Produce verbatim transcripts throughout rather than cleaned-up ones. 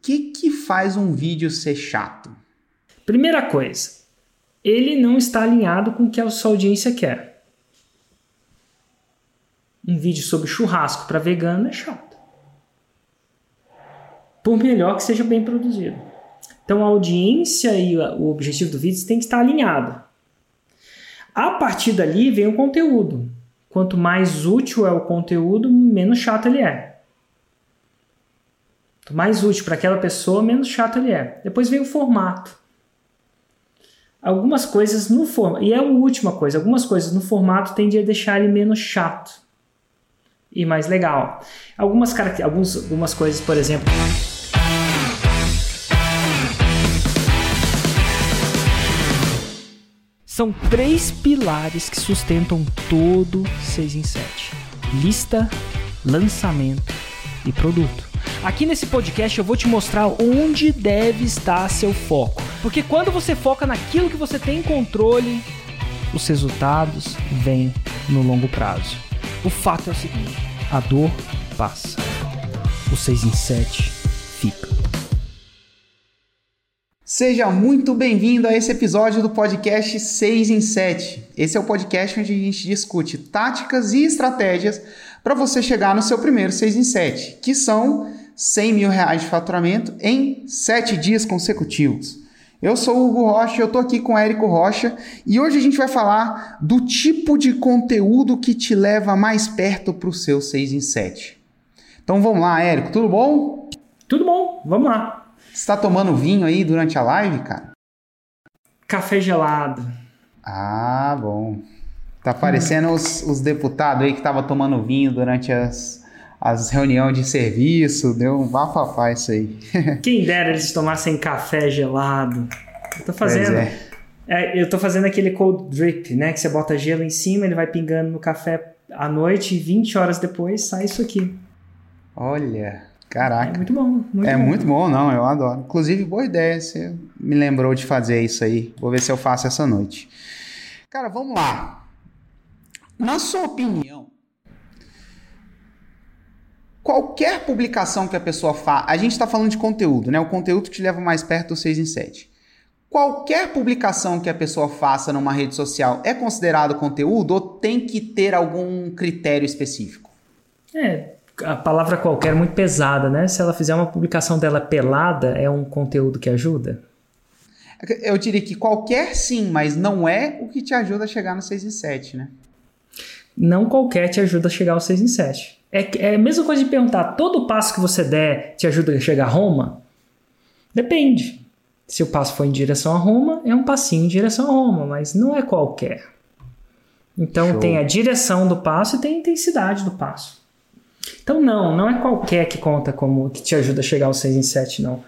que que faz um vídeo ser chato? Primeira coisa, ele não está alinhado com o que a sua audiência quer. Um vídeo sobre churrasco para vegano é chato. Por melhor que seja bem produzido. Então a audiência e o objetivo do vídeo tem que estar alinhado. A partir dali vem o conteúdo. Quanto mais útil é o conteúdo, menos chato ele é. Quanto mais útil para aquela pessoa, menos chato ele é. Depois vem o formato. Algumas coisas no formato, e é a última coisa, algumas coisas no formato tendem a deixar ele menos chato e mais legal. Algumas, alguns, algumas coisas, por exemplo... São três pilares que sustentam todo seis em sete. Lista, lançamento e produto. Aqui nesse podcast eu vou te mostrar onde deve estar seu foco. Porque quando você foca naquilo que você tem controle, os resultados vêm no longo prazo. O fato é o seguinte, a dor passa. O seis em sete fica. Seja muito bem-vindo a esse episódio do podcast seis em sete. Esse é o podcast onde a gente discute táticas e estratégias para você chegar no seu primeiro seis em sete, que são cem mil reais de faturamento em sete dias consecutivos. Eu sou o Hugo Rocha, eu estou aqui com o Érico Rocha e hoje a gente vai falar do tipo de conteúdo que te leva mais perto para o seu seis em sete. Então vamos lá, Érico, tudo bom? Tudo bom, vamos lá. Você tá tomando vinho aí durante a live, cara? Café gelado. Ah, bom. Tá parecendo hum. os, os deputados aí que estavam tomando vinho durante as, as reuniões de serviço. Deu um bafafá isso aí. Quem dera eles tomassem café gelado. Eu tô fazendo... É. É, eu tô fazendo aquele cold drip, né? Que você bota gelo em cima, ele vai pingando no café à noite e vinte horas depois sai isso aqui. Olha... Caraca. É muito bom. Muito é bom. muito bom, não, eu adoro. Inclusive, boa ideia, você me lembrou de fazer isso aí. Vou ver se eu faço essa noite. Cara, vamos lá. Na sua opinião, qualquer publicação que a pessoa faça... A gente está falando de conteúdo, né? O conteúdo que te leva mais perto do seis em sete. Qualquer publicação que a pessoa faça numa rede social é considerado conteúdo ou tem que ter algum critério específico? É... A palavra qualquer é muito pesada, né? Se ela fizer uma publicação dela pelada, é um conteúdo que ajuda? Eu diria que qualquer sim, mas não é o que te ajuda a chegar no seis em sete, né? Não qualquer te ajuda a chegar ao seis em sete. É, é a mesma coisa de perguntar, todo passo que você der te ajuda a chegar a Roma? Depende. Se o passo for em direção a Roma, é um passinho em direção a Roma, mas não é qualquer. Então Show. Tem a direção do passo e tem a intensidade do passo. Então não, não é qualquer que conta como que te ajuda a chegar ao seis em sete, não.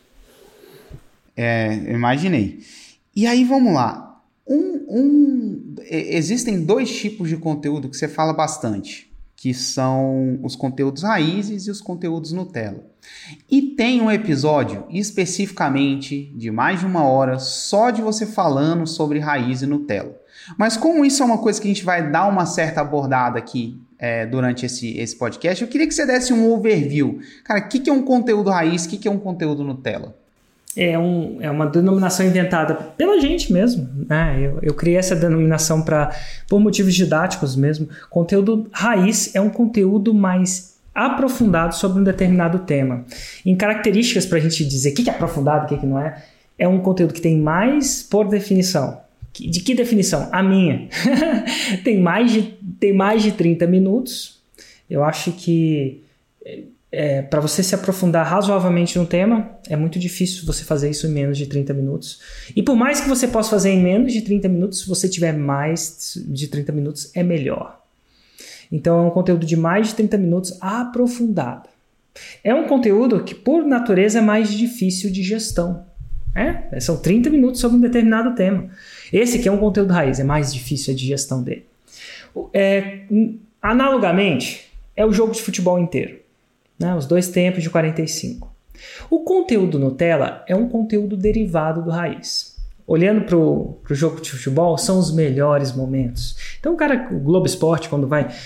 É, eu imaginei. E aí vamos lá. Um, um, existem dois tipos de conteúdo que você fala bastante, que são os conteúdos raízes e os conteúdos Nutella. E tem um episódio especificamente de mais de uma hora só de você falando sobre raiz e Nutella. Mas como isso é uma coisa que a gente vai dar uma certa abordada aqui é, durante esse, esse podcast, eu queria que você desse um overview. Cara, o que, que é um conteúdo raiz, o que, que é um conteúdo Nutella? É, um, é uma denominação inventada pela gente mesmo, né? Eu, eu criei essa denominação pra, por motivos didáticos mesmo. Conteúdo raiz é um conteúdo mais aprofundado sobre um determinado tema. Em características para a gente dizer o que, que é aprofundado e o que, que não é, é um conteúdo que tem mais, por definição. De que definição? A minha. tem, mais de, tem mais de trinta minutos. Eu acho que é, para você se aprofundar razoavelmente no tema, é muito difícil você fazer isso em menos de trinta minutos. E por mais que você possa fazer em menos de trinta minutos, se você tiver mais de trinta minutos, é melhor. Então é um conteúdo de mais de trinta minutos aprofundado. É um conteúdo que, por natureza, é mais difícil de gestão. É? São trinta minutos sobre um determinado tema. Esse aqui é um conteúdo raiz, é mais difícil a digestão dele. É, analogamente, é o jogo de futebol inteiro, né? Os dois tempos de quarenta e cinco. O conteúdo Nutella é um conteúdo derivado do raiz. Olhando para o jogo de futebol, são os melhores momentos. Então o cara, o Globo Esporte, quando vai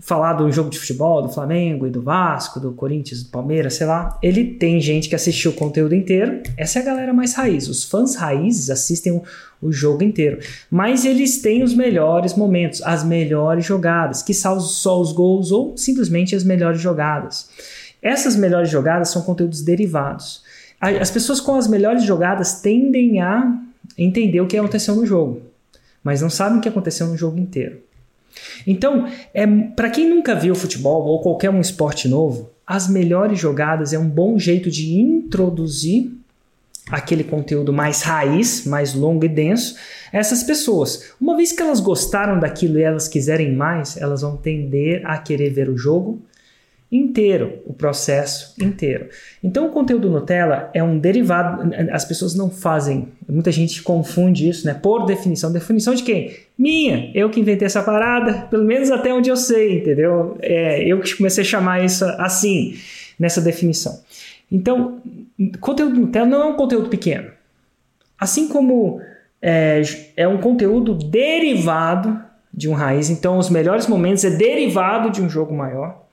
falar de um jogo de futebol, do Flamengo e do Vasco, do Corinthians, do Palmeiras, sei lá, ele tem gente que assistiu o conteúdo inteiro. Essa é a galera mais raiz. Os fãs raízes assistem o, o jogo inteiro. Mas eles têm os melhores momentos, as melhores jogadas, que são só os gols ou simplesmente as melhores jogadas. Essas melhores jogadas são conteúdos derivados. As pessoas com as melhores jogadas tendem a entender o que aconteceu no jogo, mas não sabem o que aconteceu no jogo inteiro. Então, é, para quem nunca viu futebol ou qualquer um esporte novo, as melhores jogadas é um bom jeito de introduzir aquele conteúdo mais raiz, mais longo e denso a essas pessoas. Uma vez que elas gostaram daquilo e elas quiserem mais, elas vão tender a querer ver o jogo inteiro, o processo inteiro. Então o conteúdo Nutella é um derivado, as pessoas não fazem, muita gente confunde isso, né? Por definição. Definição de quem? Minha, eu que inventei essa parada, pelo menos até onde eu sei, entendeu? É, eu que comecei a chamar isso assim, nessa definição. Então, conteúdo Nutella não é um conteúdo pequeno. Assim como é, é um conteúdo derivado de um raiz, então os melhores momentos é derivado de um jogo maior.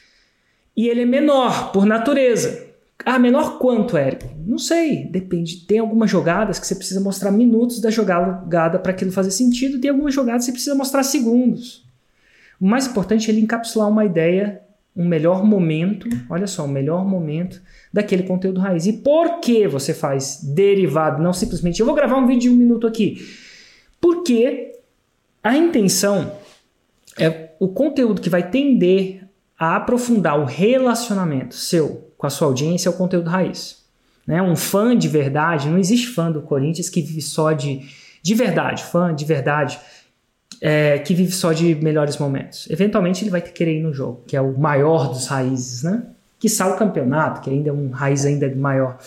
E ele é menor, por natureza. Ah, menor quanto, Érico? Não sei, depende. Tem algumas jogadas que você precisa mostrar minutos da jogada para aquilo fazer sentido. Tem algumas jogadas que você precisa mostrar segundos. O mais importante é ele encapsular uma ideia, um melhor momento, olha só, um melhor momento daquele conteúdo raiz. E por que você faz derivado? Não simplesmente, eu vou gravar um vídeo de um minuto aqui. Porque a intenção é o conteúdo que vai tender a aprofundar o relacionamento seu com a sua audiência é o conteúdo raiz. Né? Um fã de verdade, não existe fã do Corinthians que vive só de, de verdade, fã de verdade, é, que vive só de melhores momentos. Eventualmente ele vai querer ir no jogo, que é o maior dos raízes, né? Quiçá o campeonato, que ainda é um raiz ainda maior.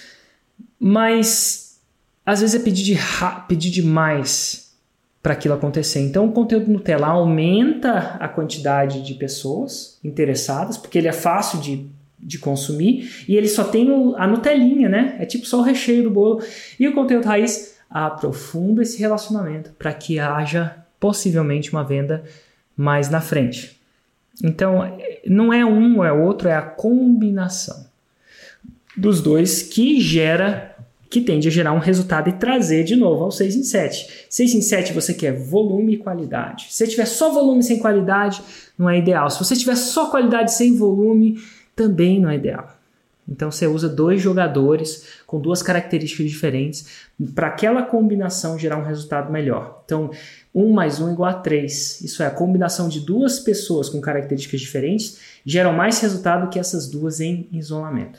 Mas às vezes é pedir, de ra- pedir demais para aquilo acontecer. Então o conteúdo Nutella aumenta a quantidade de pessoas interessadas, porque ele é fácil de, de consumir e ele só tem o, a Nutelinha, né? É tipo só o recheio do bolo. E o conteúdo raiz aprofunda esse relacionamento para que haja possivelmente uma venda mais na frente. Então não é um ou é outro, é a combinação dos dois que gera que tende a gerar um resultado e trazer de novo ao seis em sete. seis em sete você quer volume e qualidade. Se você tiver só volume sem qualidade, não é ideal. Se você tiver só qualidade sem volume, também não é ideal. Então você usa dois jogadores com duas características diferentes para aquela combinação gerar um resultado melhor. Então, um mais um igual a três. Isso é, a combinação de duas pessoas com características diferentes geram mais resultado que essas duas em isolamento.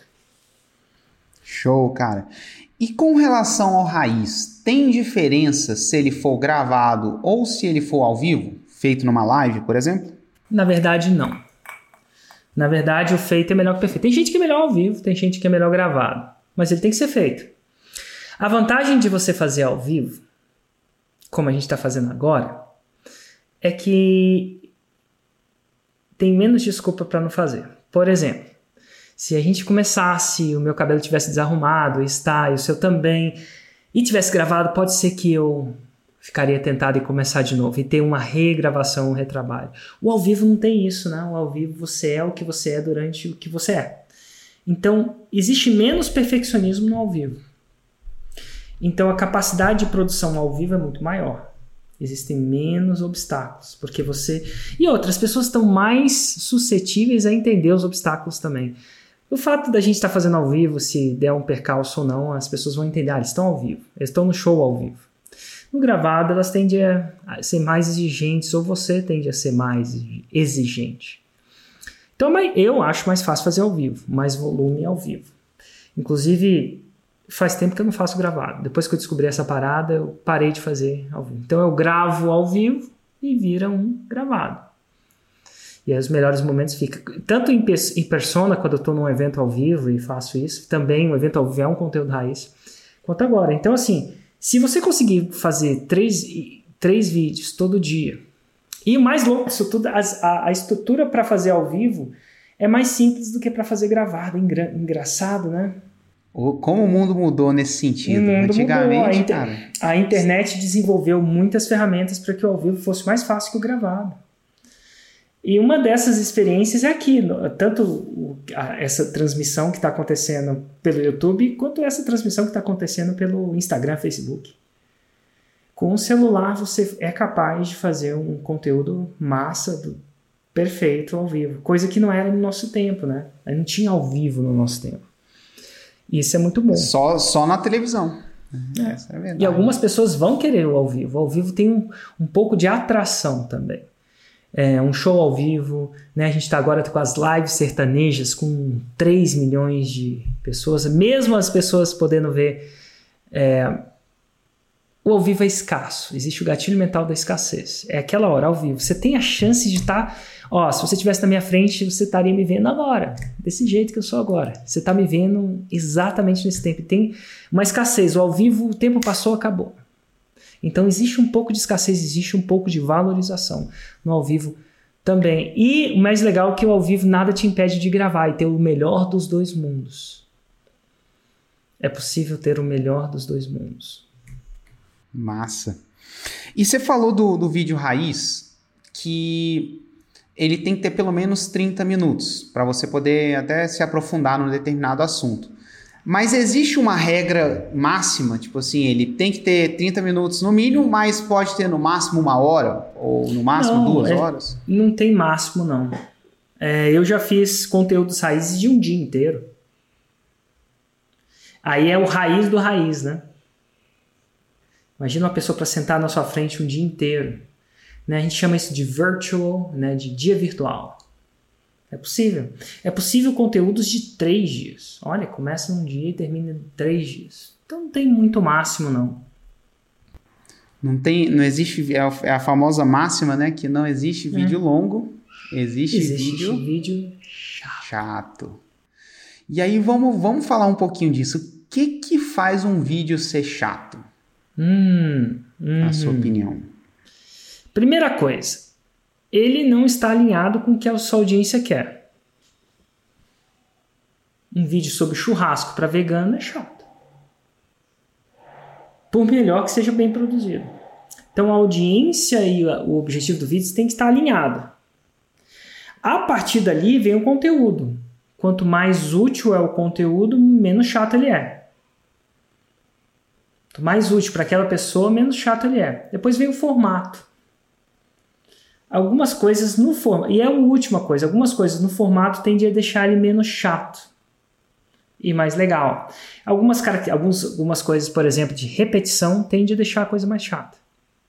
Show, cara. E com relação ao raiz, tem diferença se ele for gravado ou se ele for ao vivo, feito numa live, por exemplo? Na verdade, não. Na verdade, o feito é melhor que o perfeito. Tem gente que é melhor ao vivo, tem gente que é melhor gravado, mas ele tem que ser feito. A vantagem de você fazer ao vivo, como a gente está fazendo agora, é que tem menos desculpa para não fazer. Por exemplo, se a gente começasse, o meu cabelo tivesse desarrumado, está, e o seu também, e tivesse gravado, pode ser que eu ficaria tentado em começar de novo e ter uma regravação, um retrabalho. O ao vivo não tem isso, né? O ao vivo você é o que você é durante o que você é. Então, existe menos perfeccionismo no ao vivo. Então, a capacidade de produção ao vivo é muito maior. Existem menos obstáculos, porque você... E outras pessoas estão mais suscetíveis a entender os obstáculos também. O fato da gente estar fazendo ao vivo, se der um percalço ou não, as pessoas vão entender, ah, eles estão ao vivo, eles estão no show ao vivo. No gravado, elas tendem a ser mais exigentes, ou você tende a ser mais exigente. Então, eu acho mais fácil fazer ao vivo, mais volume ao vivo. Inclusive, faz tempo que eu não faço gravado. Depois que eu descobri essa parada, eu parei de fazer ao vivo. Então, eu gravo ao vivo e vira um gravado. E aí os melhores momentos ficam, tanto em, em persona, quando eu estou num evento ao vivo e faço isso, também o evento ao vivo é um conteúdo raiz, quanto agora. Então, assim, se você conseguir fazer três, três vídeos todo dia, e o mais louco disso tudo, a, a, a estrutura para fazer ao vivo é mais simples do que para fazer gravado. Engra, engraçado, né? Como o mundo mudou nesse sentido. Antigamente, a, inter, cara... a internet desenvolveu muitas ferramentas para que o ao vivo fosse mais fácil que o gravado. E uma dessas experiências é aqui, tanto essa transmissão que está acontecendo pelo YouTube, quanto essa transmissão que está acontecendo pelo Instagram, Facebook. Com o celular você é capaz de fazer um conteúdo massa, do, perfeito ao vivo. Coisa que não era no nosso tempo, né? Não tinha ao vivo no nosso tempo. E isso é muito bom. Só, só na televisão. É. Essa é a verdade. E algumas pessoas vão querer o ao vivo. O ao vivo tem um, um pouco de atração também. É, um show ao vivo, né? A gente está agora com as lives sertanejas com três milhões de pessoas, mesmo as pessoas podendo ver. É, o ao vivo é escasso, existe o gatilho mental da escassez. É aquela hora ao vivo. Você tem a chance de estar. Tá, ó, se você estivesse na minha frente, você estaria me vendo agora, desse jeito que eu sou agora. Você está me vendo exatamente nesse tempo. Tem uma escassez. O ao vivo, o tempo passou, acabou. Então existe um pouco de escassez, existe um pouco de valorização no ao vivo também. E o mais legal é que o ao vivo nada te impede de gravar e ter o melhor dos dois mundos. É possível ter o melhor dos dois mundos. Massa. E você falou do, do vídeo raiz, que ele tem que ter pelo menos trinta minutos, para você poder até se aprofundar num determinado assunto. Mas existe uma regra máxima, tipo assim, ele tem que ter trinta minutos no mínimo, mas pode ter no máximo uma hora, ou no máximo não, duas é, horas? Não tem máximo, não. É, eu já fiz conteúdos raízes de um dia inteiro. Aí é o raiz do raiz, né? Imagina uma pessoa para sentar na sua frente um dia inteiro. Né? A gente chama isso de virtual, né? De dia virtual. É possível. É possível conteúdos de três dias. Olha, começa num dia e termina em três dias. Então não tem muito máximo, não. Não tem, não existe, é a, é a famosa máxima, né? Que não existe vídeo é. longo, existe, existe vídeo, vídeo chato. chato. E aí vamos, vamos falar um pouquinho disso. O que que faz um vídeo ser chato? Hum, hum, na sua opinião. Primeira coisa, ele não está alinhado com o que a sua audiência quer. Um vídeo sobre churrasco para vegano é chato. Por melhor que seja bem produzido. Então a audiência e o objetivo do vídeo tem que estar alinhado. A partir dali vem o conteúdo. Quanto mais útil é o conteúdo, menos chato ele é. Quanto mais útil para aquela pessoa, menos chato ele é. Depois vem o formato. Algumas coisas no formato, e é a última coisa, algumas coisas no formato tendem a deixar ele menos chato e mais legal. Algumas, alguns, algumas coisas, por exemplo, de repetição, tendem a deixar a coisa mais chata.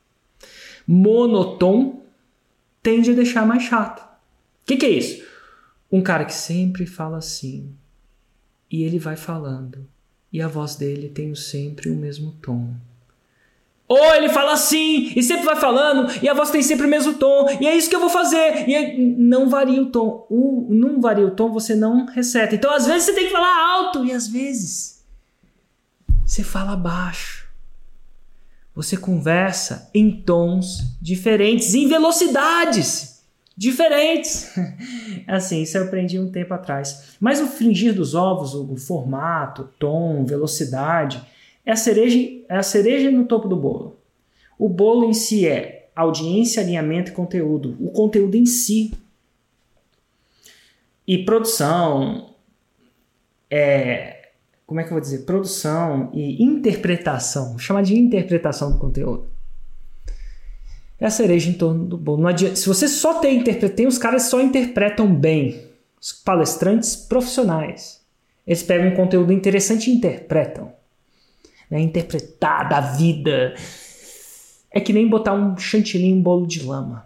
Monotom tende a deixar mais chato. O que, que é isso? Um cara que sempre fala assim, e ele vai falando, e a voz dele tem sempre o mesmo tom. Ou ele fala assim, e sempre vai falando, e a voz tem sempre o mesmo tom, e é isso que eu vou fazer. E é, não varia o tom. O, não varia o tom, você não reseta. Então, às vezes, você tem que falar alto, e às vezes, você fala baixo. Você conversa em tons diferentes, em velocidades diferentes. Assim, isso eu aprendi um tempo atrás. Mas o fringir dos ovos, o formato, tom, velocidade... É a, cereja, é a cereja no topo do bolo. O bolo em si é audiência, alinhamento e conteúdo. O conteúdo em si. E produção, é, como é que eu vou dizer? Produção e interpretação. Vou chamar de interpretação do conteúdo. É a cereja em torno do bolo. Não adianta, se você só tem interpretação, tem os caras que só interpretam bem. Os palestrantes profissionais. Eles pegam um conteúdo interessante e interpretam. Né, interpretar da vida é que nem botar um chantilly em um bolo de lama.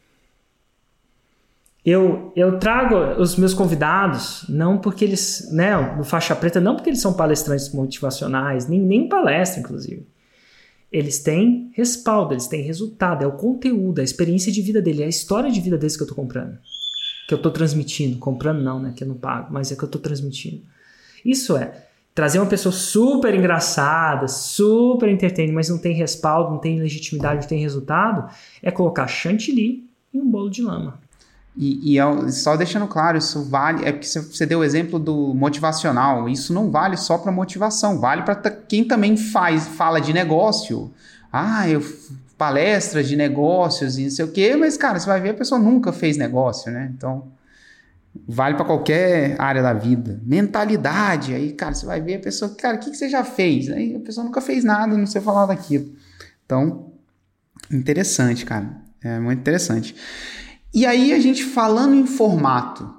Eu, eu trago os meus convidados não porque eles, né, no faixa preta, não porque eles são palestrantes motivacionais, nem, nem palestra, inclusive. Eles têm respaldo, eles têm resultado, é o conteúdo, a experiência de vida dele, é a história de vida deles que eu estou comprando, que eu estou transmitindo. Comprando não, né, que eu não pago, mas é que eu estou transmitindo. Isso é trazer uma pessoa super engraçada, super entertainante, mas não tem respaldo, não tem legitimidade, não tem resultado, é colocar chantilly em um bolo de lama. E, e só deixando claro, isso vale, é porque você deu o exemplo do motivacional, isso não vale só para motivação, vale para quem também faz, fala de negócio. Ah, eu palestras de negócios e não sei o quê, mas, cara, você vai ver, a pessoa nunca fez negócio, né? Então, vale para qualquer área da vida. Mentalidade, aí, cara, você vai ver a pessoa, cara, o que, que você já fez? Aí a pessoa nunca fez nada, não sei falar daquilo. Então, interessante, cara. É muito interessante. E aí, a gente falando em formato,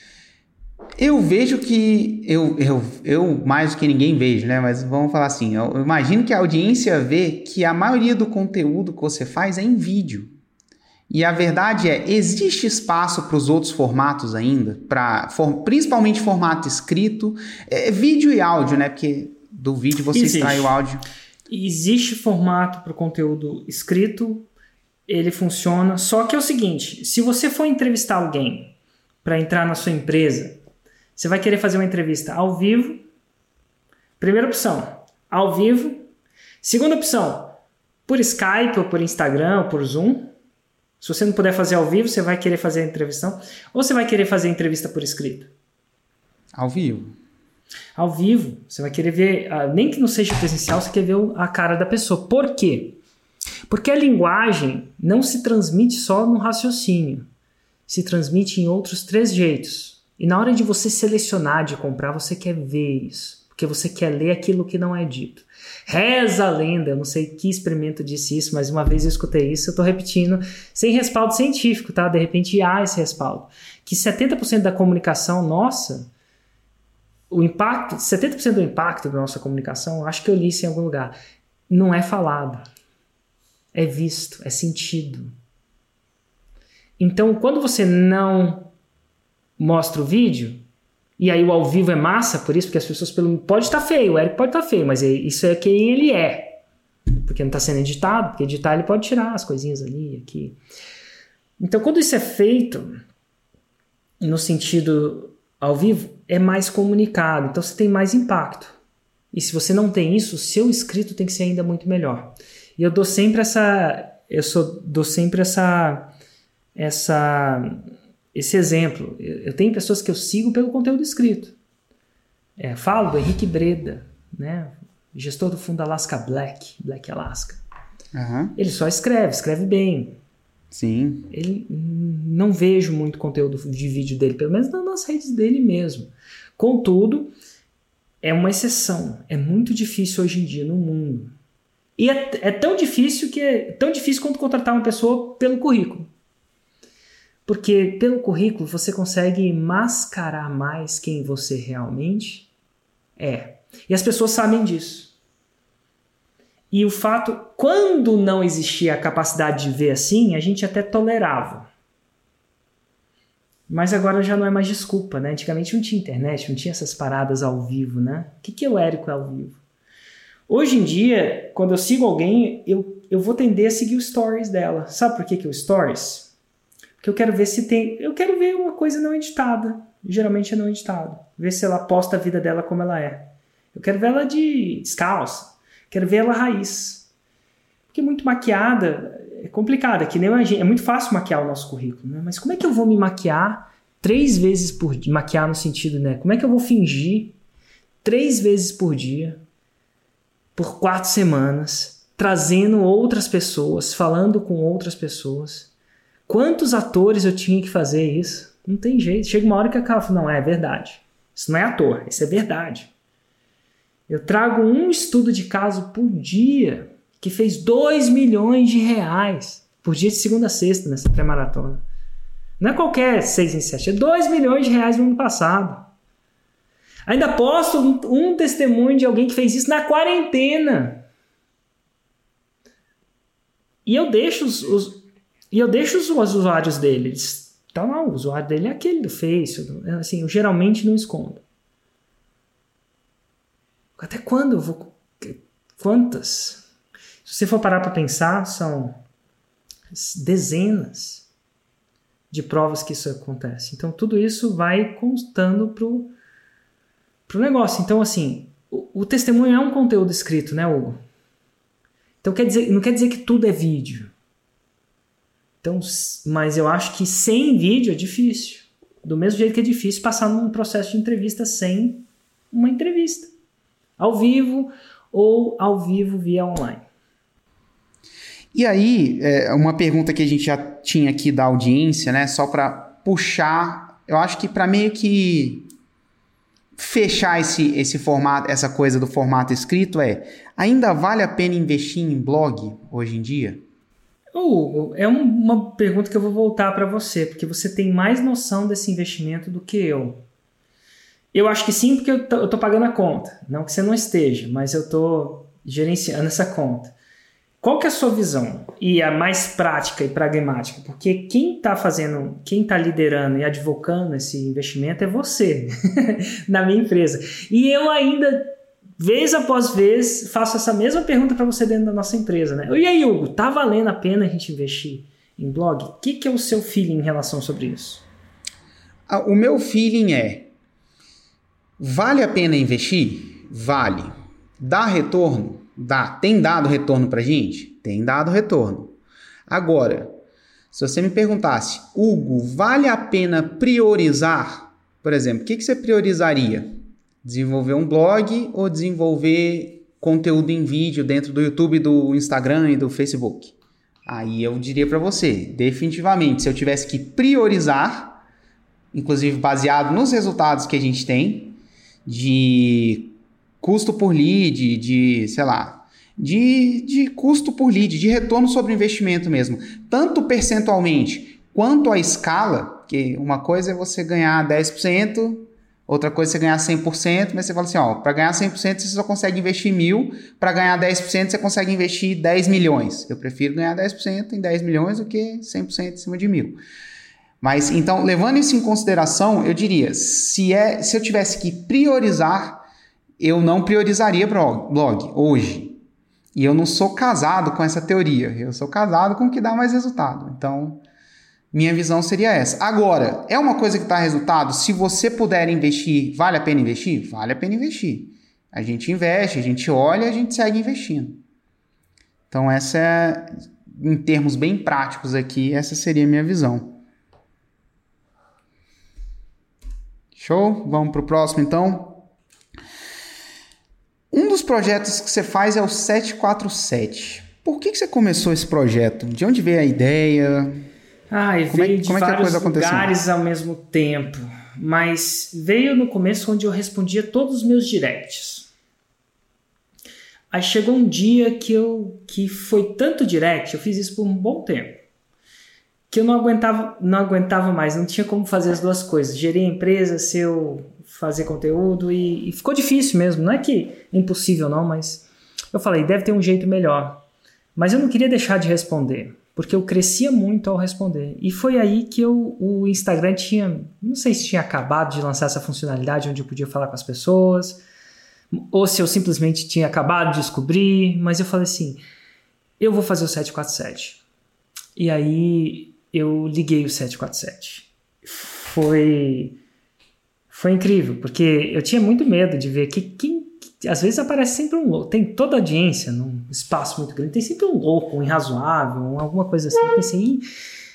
eu vejo que, eu, eu, eu mais do que ninguém vejo, né? Mas vamos falar assim, eu, eu imagino que a audiência vê que a maioria do conteúdo que você faz é em vídeo. E a verdade é, existe espaço para os outros formatos ainda? Pra, for, principalmente formato escrito, é, vídeo e áudio, né? Porque do vídeo você existe. Extrai o áudio. Existe formato para o conteúdo escrito, ele funciona. Só que é o seguinte, se você for entrevistar alguém para entrar na sua empresa, você vai querer fazer uma entrevista ao vivo. Primeira opção, ao vivo. Segunda opção, por Skype ou por Instagram ou por Zoom. Se você não puder fazer ao vivo, você vai querer fazer a entrevista. Ou você vai querer fazer a entrevista por escrito? Ao vivo. Ao vivo. Você vai querer ver, nem que não seja presencial, você quer ver a cara da pessoa. Por quê? Porque a linguagem não se transmite só no raciocínio. Se transmite em outros três jeitos. E na hora de você selecionar, de comprar, você quer ver isso. Porque você quer ler aquilo que não é dito. Reza a lenda, eu não sei que experimento disse isso, mas uma vez eu escutei isso, eu estou repetindo, sem respaldo científico, tá? De repente há esse respaldo. Que setenta por cento da comunicação nossa, o impacto, setenta por cento do impacto da nossa comunicação, acho que eu li isso em algum lugar, não é falado. É visto, é sentido. Então, quando você não mostra o vídeo, e aí o ao vivo é massa, por isso, porque as pessoas... Pelo, pode estar feio, o Eric pode estar feio, mas isso é quem ele é. Porque não está sendo editado, porque editar ele pode tirar as coisinhas ali, aqui. Então, quando isso é feito, no sentido ao vivo, é mais comunicado. Então, você tem mais impacto. E se você não tem isso, o seu escrito tem que ser ainda muito melhor. E eu dou sempre essa... Eu sou, dou sempre essa... essa esse exemplo. Eu tenho pessoas que eu sigo pelo conteúdo escrito. É, falo do Henrique Breda, né? Gestor do fundo Alaska Black, Black Alaska. Uhum. Ele só escreve, escreve bem. Sim. Ele, não vejo muito conteúdo de vídeo dele, pelo menos nas redes dele mesmo. Contudo, é uma exceção. É muito difícil hoje em dia no mundo. E é, é tão difícil que é tão difícil quanto contratar uma pessoa pelo currículo. Porque pelo currículo você consegue mascarar mais quem você realmente é. E as pessoas sabem disso. E o fato, quando não existia a capacidade de ver assim, a gente até tolerava. Mas agora já não é mais desculpa, né? Antigamente não tinha internet, não tinha essas paradas ao vivo, né? O que, que é o Érico ao vivo? Hoje em dia, quando eu sigo alguém, eu, eu vou tender a seguir os stories dela. Sabe por que, que é o stories? Que eu quero ver se tem... Eu quero ver uma coisa não editada. Geralmente é não editado. Ver se ela posta a vida dela como ela é. Eu quero ver ela de descalça. Quero ver ela raiz. Porque muito maquiada é complicado. É, que nem a gente, é muito fácil maquiar o nosso currículo. Né? Mas como é que eu vou me maquiar três vezes por dia? Maquiar no sentido, né? Como é que eu vou fingir três vezes por dia por quatro semanas, trazendo outras pessoas, falando com outras pessoas? Quantos atores eu tinha que fazer isso? Não tem jeito. Chega uma hora que a cara fala, não, é verdade. Isso não é ator, isso é verdade. Eu trago um estudo de caso por dia que fez dois milhões de reais por dia de segunda a sexta nessa pré-maratona. Não é qualquer seis em sete, é dois milhões de reais no ano passado. Ainda posto um, um testemunho de alguém que fez isso na quarentena. E eu deixo os... os E eu deixo os usuários dele. Então, não, o usuário dele é aquele do Face. Assim, eu geralmente não escondo. Até quando eu vou... Quantas? Se você for parar para pensar, são dezenas de provas que isso acontece. Então, tudo isso vai constando pro, pro negócio. Então, assim, o, o testemunho é um conteúdo escrito, né, Hugo? Então, quer dizer, não quer dizer que tudo é vídeo. Então, mas eu acho que sem vídeo é difícil. Do mesmo jeito que é difícil passar num processo de entrevista sem uma entrevista. Ao vivo ou ao vivo via online. E aí, é, uma pergunta que a gente já tinha aqui da audiência, né? Só para puxar, eu acho que para meio que fechar esse, esse formato, essa coisa do formato escrito é, ainda vale a pena investir em blog hoje em dia? Hugo, é um, uma pergunta que eu vou voltar para você, porque você tem mais noção desse investimento do que eu. Eu acho que sim, porque eu tô, eu tô pagando a conta. Não que você não esteja, mas eu tô gerenciando essa conta. Qual que é a sua visão? E a mais prática e pragmática? Porque quem está fazendo, quem está liderando e advocando esse investimento é você, na minha empresa. E eu ainda, vez após vez, faço essa mesma pergunta para você dentro da nossa empresa, né? E aí, Hugo, tá valendo a pena a gente investir em blog? O que, que é o seu feeling em relação sobre isso? O meu feeling é, vale a pena investir? Vale. Dá retorno? Dá. Tem dado retorno pra gente? Tem dado retorno. Agora, se você me perguntasse, Hugo, vale a pena priorizar? Por exemplo, o que, que você priorizaria? Desenvolver um blog ou desenvolver conteúdo em vídeo dentro do YouTube, do Instagram e do Facebook? Aí eu diria para você, definitivamente, se eu tivesse que priorizar, inclusive baseado nos resultados que a gente tem, de custo por lead, de, sei lá, de, de custo por lead, de retorno sobre investimento mesmo, tanto percentualmente quanto a escala, que uma coisa é você ganhar dez por cento, outra coisa é você ganhar cem por cento, mas você fala assim, ó, para ganhar cem por cento você só consegue investir mil, para ganhar dez por cento você consegue investir dez milhões. Eu prefiro ganhar dez por cento em dez milhões do que cem por cento em cima de mil. Mas, então, levando isso em consideração, eu diria, se, é, se eu tivesse que priorizar, eu não priorizaria blog hoje. E eu não sou casado com essa teoria. Eu sou casado com o que dá mais resultado. Então, minha visão seria essa. Agora, é uma coisa que dá resultado? Se você puder investir, vale a pena investir? Vale a pena investir. A gente investe, a gente olha e a gente segue investindo. Então, essa é, em termos bem práticos aqui, essa seria a minha visão. Show? Vamos para o próximo, então. Um dos projetos que você faz é o sete quatro sete. Por que, que você começou esse projeto? De onde veio a ideia? Ah, e como veio é, de como é que a vários coisa lugares aconteceu? ao mesmo tempo. Mas veio no começo onde eu respondia todos os meus directs. Aí chegou um dia que, eu, que foi tanto direct, eu fiz isso por um bom tempo, que eu não aguentava, não aguentava mais, não tinha como fazer as duas coisas. Gerir a empresa, se eu fazer conteúdo e, e ficou difícil mesmo. Não é que é impossível não, mas eu falei, deve ter um jeito melhor. Mas eu não queria deixar de responder, porque eu crescia muito ao responder. E foi aí que eu, o Instagram tinha, não sei se tinha acabado de lançar essa funcionalidade onde eu podia falar com as pessoas, ou se eu simplesmente tinha acabado de descobrir, mas eu falei assim, eu vou fazer o sete quatro sete. E aí eu liguei o sete quatro sete. Foi, foi incrível, porque eu tinha muito medo de ver que, que, que às vezes aparece sempre um louco. Tem toda a audiência num espaço muito grande, tem sempre um louco, um irrazoável, alguma coisa assim. Eu pensei, Ih.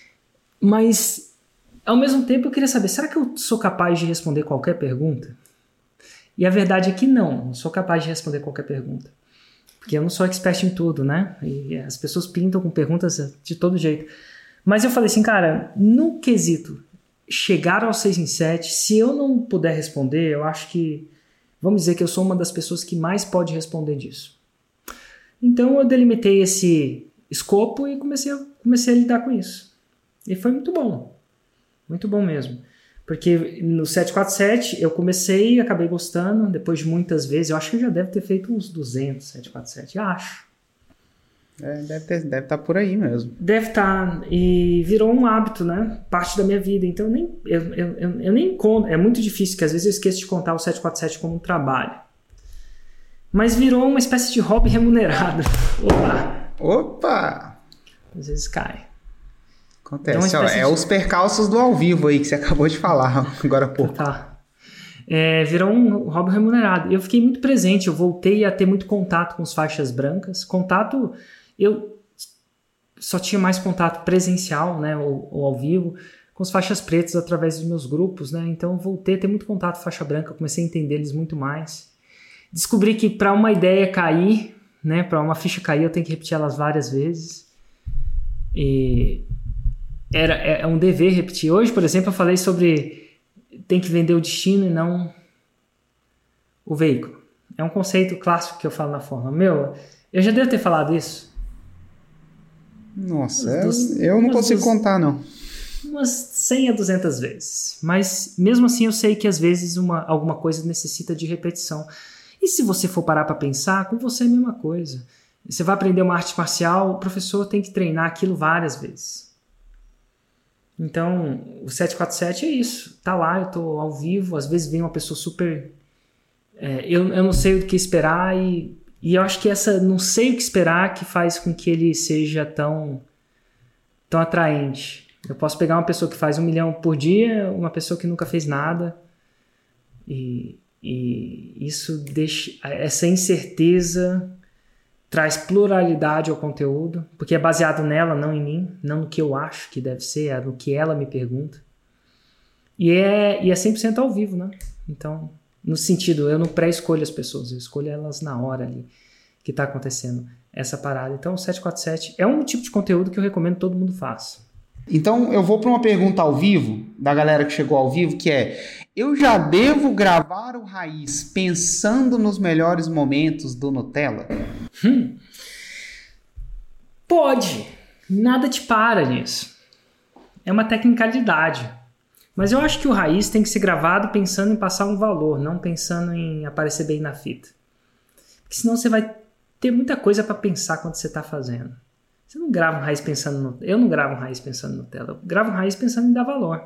Mas ao mesmo tempo eu queria saber, será que eu sou capaz de responder qualquer pergunta? E a verdade é que não, não sou capaz de responder qualquer pergunta. Porque eu não sou expert em tudo, né? E as pessoas pintam com perguntas de todo jeito. Mas eu falei assim, cara, no quesito chegar ao seis em sete, se eu não puder responder, eu acho que, vamos dizer que eu sou uma das pessoas que mais pode responder disso. Então eu delimitei esse escopo e comecei a, comecei a lidar com isso. E foi muito bom, muito bom mesmo. Porque no sete quatro sete eu comecei e acabei gostando, depois de muitas vezes, eu acho que eu já deve ter feito uns duzentos sete quatro sete, acho. É, deve ter, deve estar por aí mesmo. Deve estar, e virou um hábito, né? Parte da minha vida, então eu nem, eu, eu, eu, eu nem conto, é muito difícil, que às vezes eu esqueço de contar o sete quatro sete como um trabalho. Mas virou uma espécie de hobby remunerado. Opa! Opa! Às vezes cai. Acontece, então, ó, é de... os percalços do ao vivo aí que você acabou de falar agora há pouco. Tá. É, virou um hobby remunerado. Eu fiquei muito presente, eu voltei a ter muito contato com os faixas brancas. Contato, eu só tinha mais contato presencial, né, ou, ou ao vivo, com os faixas pretas através dos meus grupos, né? Então eu voltei a ter muito contato com faixa branca, comecei a entender eles muito mais. Descobri que para uma ideia cair, né, para uma ficha cair, eu tenho que repetir elas várias vezes. E era, é um dever repetir. Hoje, por exemplo, eu falei sobre tem que vender o destino e não o veículo. É um conceito clássico que eu falo na forma. Meu, eu já devo ter falado isso. Nossa, dos, eu não consigo dos, contar, não. Umas cem a duzentas vezes. Mas, mesmo assim, eu sei que às vezes uma, alguma coisa necessita de repetição. E se você for parar para pensar, com você é a mesma coisa. Você vai aprender uma arte marcial, o professor tem que treinar aquilo várias vezes. Então, o sete quatro sete é isso. Tá lá, eu tô ao vivo, às vezes vem uma pessoa super... É, eu, eu não sei o que esperar e, e eu acho que essa não sei o que esperar que faz com que ele seja tão, tão atraente. Eu posso pegar uma pessoa que faz um milhão por dia, uma pessoa que nunca fez nada e, e isso deixa... Essa incerteza traz pluralidade ao conteúdo, porque é baseado nela, não em mim, não no que eu acho que deve ser, é no que ela me pergunta. E é, e é cem por cento ao vivo, né? Então, no sentido, eu não pré-escolho as pessoas, eu escolho elas na hora ali que está acontecendo essa parada. Então, o sete quatro sete é um tipo de conteúdo que eu recomendo que todo mundo faça. Então, eu vou para uma pergunta ao vivo, da galera que chegou ao vivo, que é: eu já devo gravar o Raiz pensando nos melhores momentos do Nutella? Hum. Pode. Nada te para nisso. É uma tecnicalidade. Mas eu acho que o Raiz tem que ser gravado pensando em passar um valor, não pensando em aparecer bem na fita. Porque senão você vai ter muita coisa para pensar quando você está fazendo. Você não grava um Raiz pensando no... Eu não gravo um Raiz pensando no Nutella. Eu gravo um Raiz pensando em dar valor.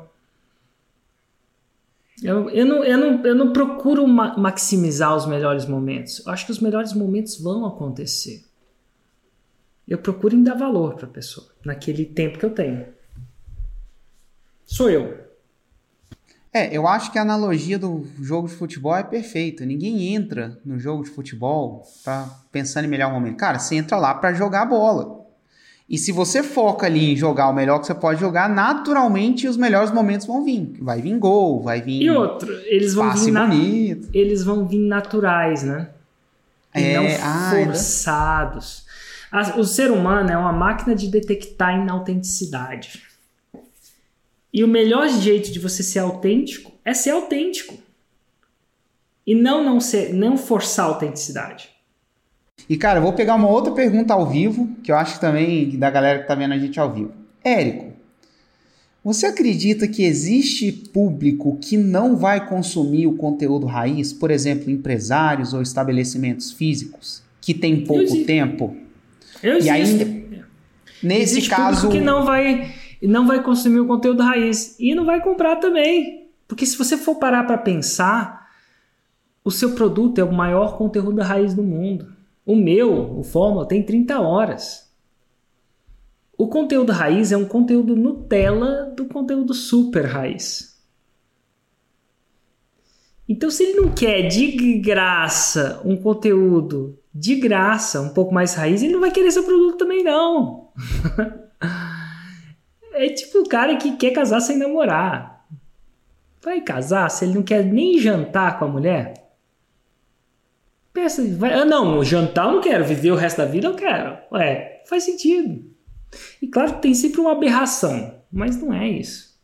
Eu, eu, não, eu, não, eu não procuro ma- maximizar os melhores momentos. Eu acho que os melhores momentos vão acontecer. Eu procuro em dar valor para a pessoa, naquele tempo que eu tenho. Sou eu. É, eu acho que a analogia do jogo de futebol é perfeita. Ninguém entra no jogo de futebol pra, pensando em melhor momento. Cara, você entra lá para jogar bola. E se você foca ali em jogar o melhor que você pode jogar, naturalmente os melhores momentos vão vir. Vai vir gol, vai vir... E outro, eles vão vir na... bonito. Eles vão vir naturais, né? E é, não ah, forçados. É. O ser humano é uma máquina de detectar inautenticidade. E o melhor jeito de você ser autêntico é ser autêntico. E não, não, ser, não forçar a autenticidade. E, cara, eu vou pegar uma outra pergunta ao vivo, que eu acho que também da galera que tá vendo a gente ao vivo. Érico, você acredita que existe público que não vai consumir o conteúdo raiz? Por exemplo, empresários ou estabelecimentos físicos que têm pouco eu tempo? Eu e aí, nesse existe caso... que não vai, não vai consumir o conteúdo raiz e não vai comprar também. Porque se você for parar para pensar, o seu produto é o maior conteúdo raiz do mundo. O meu, o Fórmula, tem trinta horas. O conteúdo raiz é um conteúdo Nutella do conteúdo super raiz. Então, se ele não quer de graça um conteúdo de graça, um pouco mais raiz, ele não vai querer seu produto também, não. É tipo o cara que quer casar sem namorar. Vai casar se ele não quer nem jantar com a mulher? Pensa, vai, ah, não, jantar eu não quero, viver o resto da vida eu quero. Ué, faz sentido. E claro que tem sempre uma aberração, mas não é isso.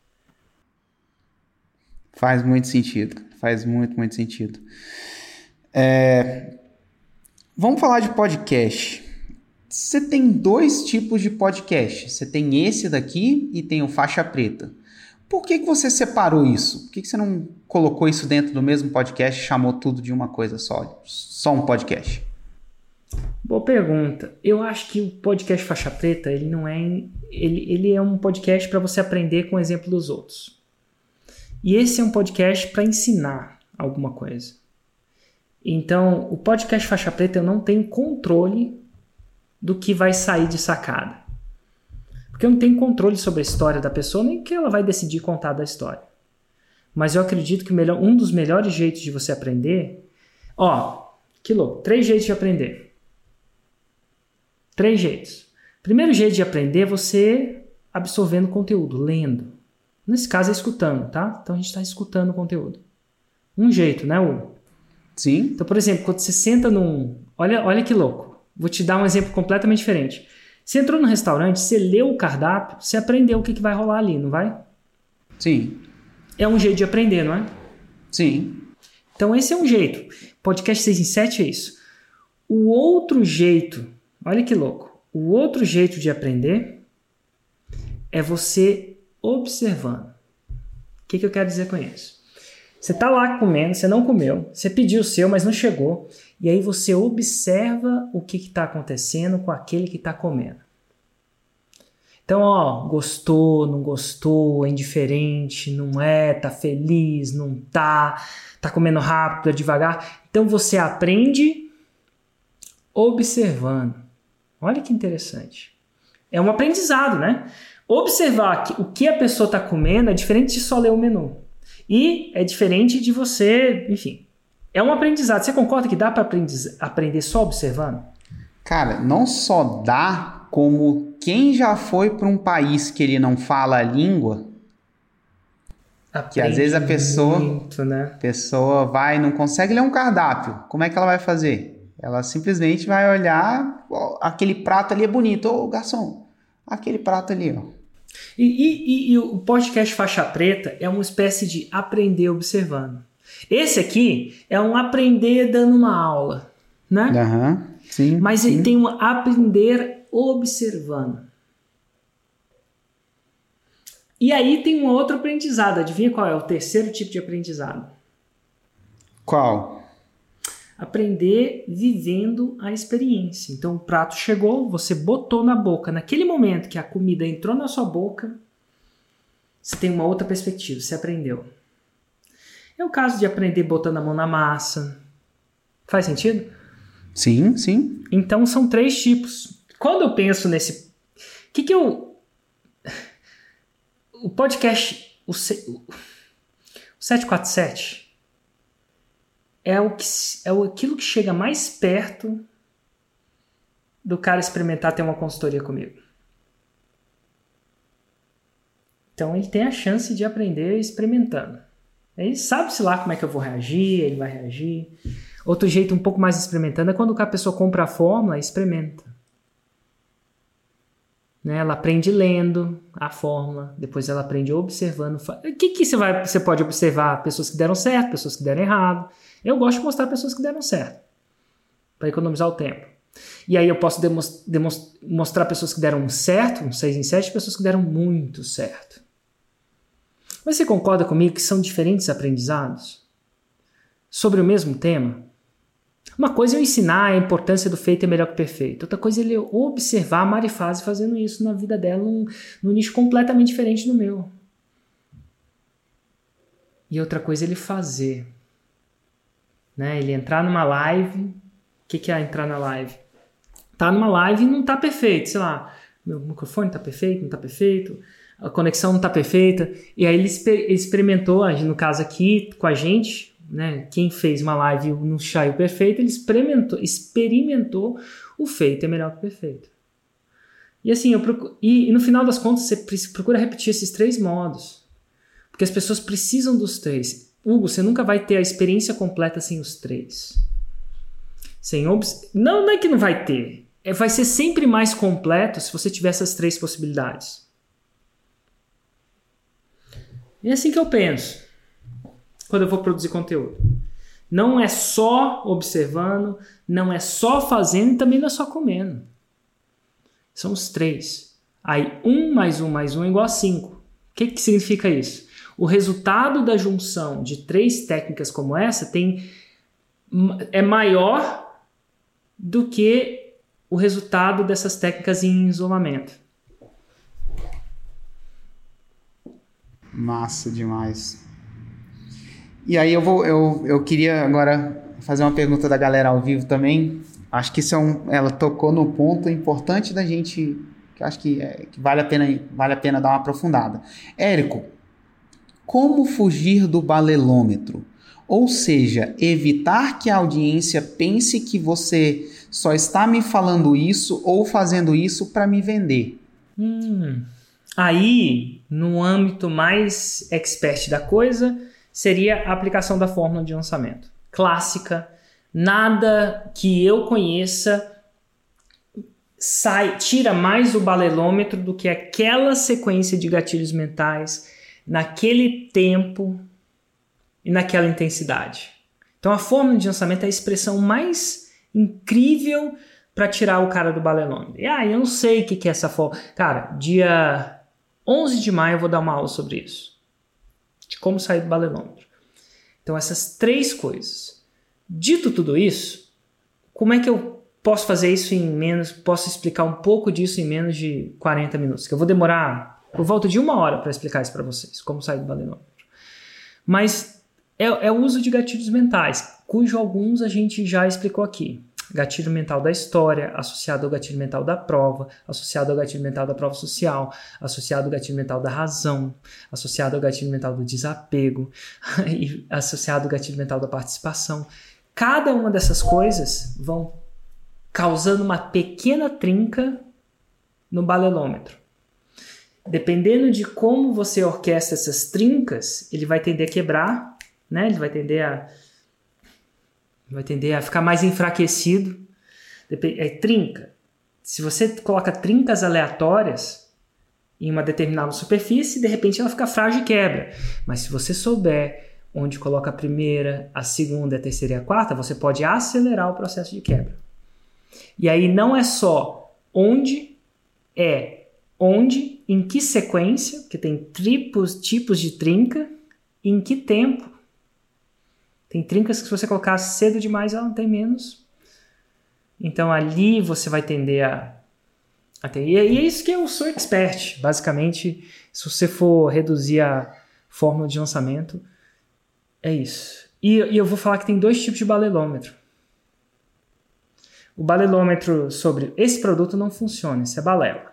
Faz muito sentido, faz muito, muito sentido. É... Vamos falar de podcast. Você tem dois tipos de podcast. Você tem esse daqui e tem o Faixa Preta. Por que que você separou isso? Por que que você não colocou isso dentro do mesmo podcast e chamou tudo de uma coisa só? Só um podcast? Boa pergunta. Eu acho que o podcast Faixa Preta, ele não é... Ele, ele é um podcast para você aprender com o exemplo dos outros. E esse é um podcast para ensinar alguma coisa. Então, o podcast Faixa Preta eu não tenho controle do que vai sair de sacada. Porque eu não tenho controle sobre a história da pessoa, nem que ela vai decidir contar da história. Mas eu acredito que o melhor, um dos melhores jeitos de você aprender... Ó, que louco, três jeitos de aprender. Três jeitos. Primeiro jeito de aprender é você absorvendo conteúdo, lendo. Nesse caso é escutando, tá? Então a gente está escutando o conteúdo. Um jeito, né, Hugo? Sim. Então, por exemplo, quando você senta num... Olha, olha que louco. Vou te dar um exemplo completamente diferente. Você entrou no restaurante, você leu o cardápio, você aprendeu o que, que vai rolar ali, não vai? Sim. É um jeito de aprender, não é? Sim. Então esse é um jeito. Podcast seis em sete é isso. O outro jeito, olha que louco, o outro jeito de aprender é você observando. O que, que eu quero dizer com isso? Você está lá comendo, você não comeu, você pediu o seu, mas não chegou, e aí você observa o que está acontecendo com aquele que está comendo. Então, ó, gostou, não gostou, é indiferente, não é, tá feliz, não tá, tá comendo rápido, é devagar. Então você aprende observando. Olha que interessante. É um aprendizado, né? Observar o que a pessoa está comendo é diferente de só ler o menu. E é diferente de você, enfim, é um aprendizado. Você concorda que dá para aprender só observando? Cara, não só dá, como quem já foi para um país que ele não fala a língua, aprende que às vezes a pessoa, muito, né? pessoa vai e não consegue ler um cardápio. Como é que ela vai fazer? Ela simplesmente vai olhar, ó, aquele prato ali é bonito, ô garçom, aquele prato ali, ó. E, e, e o podcast Faixa Preta é uma espécie de aprender observando. Esse aqui é um aprender dando uma aula, né? Uhum, sim, mas sim. Ele tem um aprender observando. E aí tem um outro aprendizado. Adivinha qual é o terceiro tipo de aprendizado? Qual? Aprender vivendo a experiência. Então o prato chegou, você botou na boca. Naquele momento que a comida entrou na sua boca, você tem uma outra perspectiva, você aprendeu. É o caso de aprender botando a mão na massa. Faz sentido? Sim, sim. Então são três tipos. Quando eu penso nesse... O que que eu... O podcast... O, C... o sete quatro sete... É, o que, é aquilo que chega mais perto do cara experimentar ter uma consultoria comigo. Então ele tem a chance de aprender experimentando. Ele sabe-se lá como é que eu vou reagir, ele vai reagir. Outro jeito um pouco mais experimentando é quando a pessoa compra a fórmula e experimenta. Né? Ela aprende lendo a fórmula, depois ela aprende observando. O que, que você, vai, você pode observar? Pessoas que deram certo, pessoas que deram errado. Eu gosto de mostrar pessoas que deram certo, para economizar o tempo. E aí eu posso demos, demos, mostrar pessoas que deram certo, um seis em sete, pessoas que deram muito certo. Mas você concorda comigo que são diferentes aprendizados? Sobre o mesmo tema? Uma coisa é eu ensinar a importância do feito é melhor que perfeito. Outra coisa é ele observar a Marifase fazendo isso na vida dela, num, num nicho completamente diferente do meu. E outra coisa é ele fazer. Né? Ele entrar numa live. O que, que é entrar na live? Tá numa live e não tá perfeito. Sei lá, meu microfone tá perfeito, não tá perfeito. A conexão não tá perfeita. E aí ele, exper- ele experimentou, no caso aqui, com a gente, né? Quem fez uma live no Chai o Perfeito, ele experimentou, experimentou o feito é melhor que o perfeito. E assim, eu procuro, e, e no final das contas, você procura repetir esses três modos. Porque as pessoas precisam dos três. Hugo, você nunca vai ter a experiência completa sem os três. Sem obs... não, não é que não vai ter. É, vai ser sempre mais completo se você tiver essas três possibilidades. É assim que eu penso quando eu vou produzir conteúdo. Não é só observando, não é só fazendo e também não é só comendo. São os três. Aí um mais um mais um é igual a cinco. O que, que significa isso? O resultado da junção de três técnicas como essa tem, é maior do que o resultado dessas técnicas em isolamento. Massa demais. E aí eu vou, eu, eu queria agora fazer uma pergunta da galera ao vivo também. Acho que isso é um, ela tocou no ponto importante da gente, que acho que, é, que vale a pena, vale a pena dar uma aprofundada. Érico, como fugir do balelômetro? Ou seja, evitar que a audiência pense que você só está me falando isso ou fazendo isso para me vender. Hum, aí, no âmbito mais expert da coisa, seria a aplicação da fórmula de lançamento. Clássica, nada que eu conheça sai, tira mais o balelômetro do que aquela sequência de gatilhos mentais naquele tempo e naquela intensidade. Então a fórmula de lançamento é a expressão mais incrível para tirar o cara do balelômetro. E ah, eu não sei o que, que é essa fórmula. Cara, dia onze de maio eu vou dar uma aula sobre isso. De como sair do balelômetro. Então essas três coisas. Dito tudo isso, como é que eu posso fazer isso em menos, posso explicar um pouco disso em menos de quarenta minutos? Que eu vou demorar por volta de uma hora para explicar isso para vocês, como sair do balelômetro. Mas é, é o uso de gatilhos mentais, cujo alguns a gente já explicou aqui. Gatilho mental da história, associado ao gatilho mental da prova, associado ao gatilho mental da prova social, associado ao gatilho mental da razão, associado ao gatilho mental do desapego, e associado ao gatilho mental da participação. Cada uma dessas coisas vão causando uma pequena trinca no balelômetro. Dependendo de como você orquestra essas trincas, ele vai tender a quebrar, né? Ele vai tender a vai tender a ficar mais enfraquecido. É trinca. Se você coloca trincas aleatórias em uma determinada superfície, de repente ela fica frágil e quebra. Mas se você souber onde coloca a primeira, a segunda, a terceira e a quarta, você pode acelerar o processo de quebra. E aí não é só onde, é onde, em que sequência, porque tem tripos, tipos de trinca, e em que tempo. Tem trincas que se você colocar cedo demais, ela não tem menos. Então ali você vai tender a, a ter. E é isso que eu sou expert. Basicamente, se você for reduzir a fórmula de lançamento, é isso. E, e eu vou falar que tem dois tipos de balelômetro. O balelômetro sobre esse produto não funciona, isso é balela.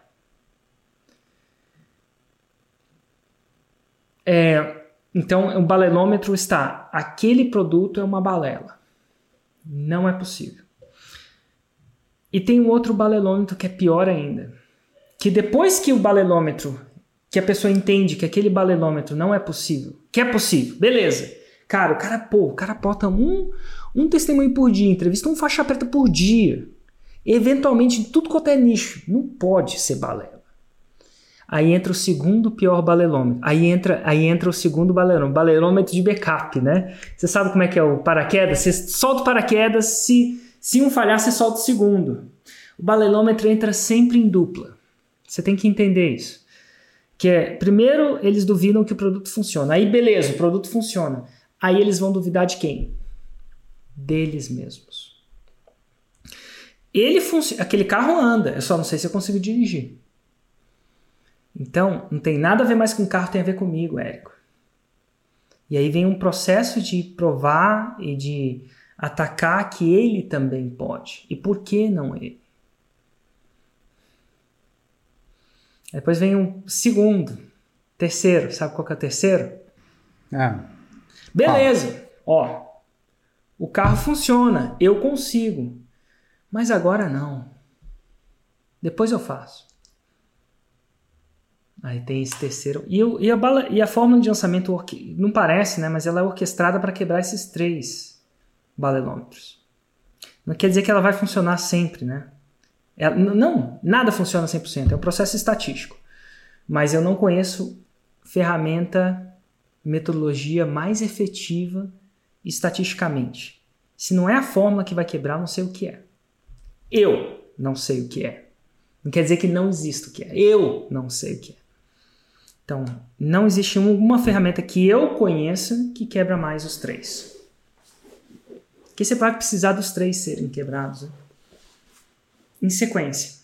É... Então, o balelômetro está, aquele produto é uma balela. Não é possível. E tem um outro balelômetro que é pior ainda. Que depois que o balelômetro, que a pessoa entende que aquele balelômetro não é possível, que é possível, beleza. Cara, o cara, pô, o cara bota um, um testemunho por dia, entrevista um faixa preta por dia. Eventualmente, em tudo quanto é nicho. Não pode ser balela. Aí entra o segundo pior balelômetro. Aí entra, aí entra o segundo balelômetro. Balelômetro de backup, né? Você sabe como é que é o paraquedas? Você solta o paraquedas, se, se um falhar, você solta o segundo. O balelômetro entra sempre em dupla. Você tem que entender isso. Que é, primeiro, eles duvidam que o produto funciona. Aí, beleza, o produto funciona. Aí eles vão duvidar de quem? Deles mesmos. Ele func... Aquele carro anda, eu só não sei se eu consigo dirigir. Então, não tem nada a ver mais com carro, tem a ver comigo, Érico. E aí vem um processo de provar e de atacar que ele também pode. E por que não ele? Depois vem um segundo, terceiro. Sabe qual que é o terceiro? Ah. Beleza. Ah. Ó, o carro funciona, eu consigo. Mas agora não. Depois eu faço. Aí tem esse terceiro. E, eu, e, a, bala, e a fórmula de lançamento orque... não parece, né? Mas ela é orquestrada para quebrar esses três balelômetros. Não quer dizer que ela vai funcionar sempre, né? Ela, não, nada funciona cem por cento. É um processo estatístico. Mas eu não conheço ferramenta, metodologia mais efetiva estatisticamente. Se não é a fórmula que vai quebrar, não sei o que é. Eu não sei o que é. Não quer dizer que não existe o que é. Eu não sei o que é. Então, não existe uma ferramenta que eu conheça que quebra mais os três. Porque você pode precisar dos três serem quebrados, né? Em sequência.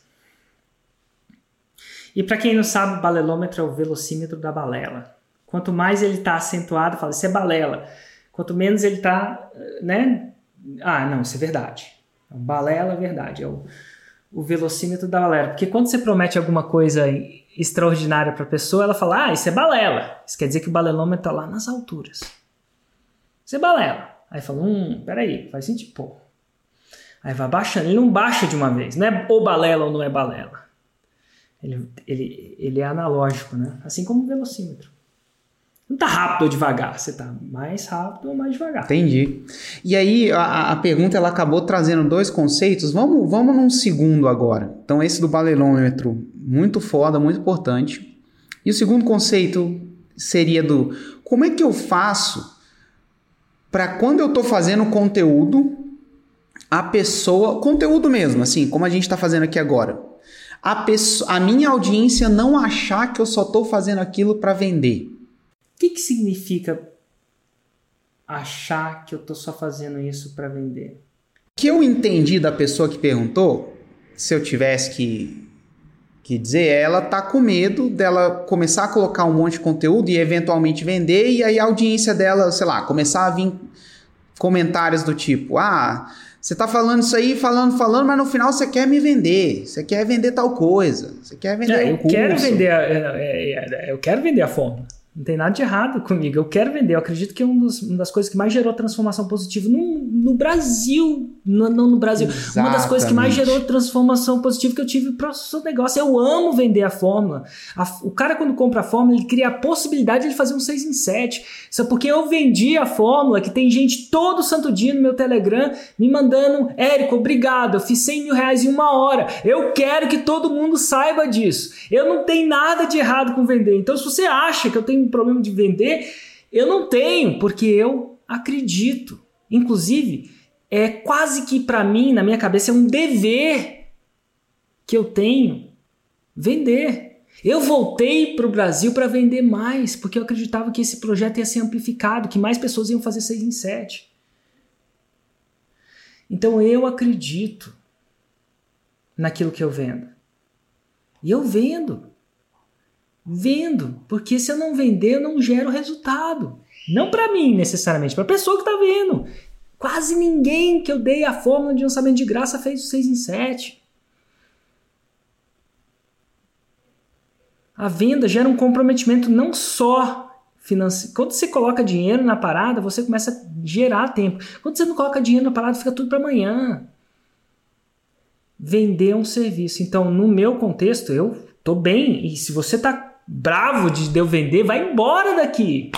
E para quem não sabe, o balelômetro é o velocímetro da balela. Quanto mais ele está acentuado, fala, isso é balela. Quanto menos ele está, né? Ah, não, isso é verdade. Balela é verdade. É o, o velocímetro da balela. Porque quando você promete alguma coisa extraordinária para a pessoa, ela fala, ah, isso é balela. Isso quer dizer que o balelômetro está lá nas alturas. Isso é balela. Aí fala, hum, peraí, faz sentido, pô. Aí vai baixando. Ele não baixa de uma vez. Não é ou balela ou não é balela. Ele, ele, ele é analógico, né? Assim como o velocímetro. Não tá rápido ou devagar, você tá mais rápido ou mais devagar. Entendi. E aí, a, a pergunta, ela acabou trazendo dois conceitos. Vamos, vamos num segundo agora. Então, esse do balerômetro, muito foda, muito importante. E o segundo conceito seria do... Como é que eu faço para quando eu tô fazendo conteúdo, a pessoa... Conteúdo mesmo, assim, como a gente tá fazendo aqui agora. A, pessoa, a minha audiência não achar que eu só tô fazendo aquilo para vender. O que, que significa achar que eu tô só fazendo isso para vender? O que eu entendi da pessoa que perguntou, se eu tivesse que, que dizer, ela tá com medo dela começar a colocar um monte de conteúdo e eventualmente vender, e aí a audiência dela, sei lá, começar a vir comentários do tipo, ah, você tá falando isso aí, falando, falando, mas no final você quer me vender, você quer vender tal coisa, você quer vender é, o eu curso. Quero vender a, é, é, eu quero vender a fórmula. Não tem nada de errado comigo. Eu quero vender. Eu acredito que é um dos, uma das coisas que mais gerou transformação positiva no, no Brasil. No, não no Brasil. Exatamente. Uma das coisas que mais gerou transformação positiva que eu tive para o seu negócio. Eu amo vender a fórmula. A, o cara, quando compra a fórmula, ele cria a possibilidade de fazer um seis em sete. Só porque eu vendi a fórmula, que tem gente todo santo dia no meu Telegram me mandando, Érico, obrigado, eu fiz cem mil reais em uma hora. Eu quero que todo mundo saiba disso. Eu não tenho nada de errado com vender. Então, se você acha que eu tenho um problema de vender, eu não tenho, porque eu acredito. Inclusive, é quase que para mim, na minha cabeça, é um dever que eu tenho vender. Eu voltei para o Brasil para vender mais, porque eu acreditava que esse projeto ia ser amplificado, que mais pessoas iam fazer seis em sete. Então eu acredito naquilo que eu vendo. E eu vendo. Vendo, porque se eu não vender, eu não gero resultado. Não para mim, necessariamente, para a pessoa que está vendo. Quase ninguém que eu dei a fórmula de lançamento de graça fez o seis em sete. A venda gera um comprometimento não só financeiro. Quando você coloca dinheiro na parada, você começa a gerar tempo. Quando você não coloca dinheiro na parada, fica tudo para amanhã. Vender um serviço. Então, no meu contexto, eu tô bem. E se você tá bravo de eu vender, vai embora daqui.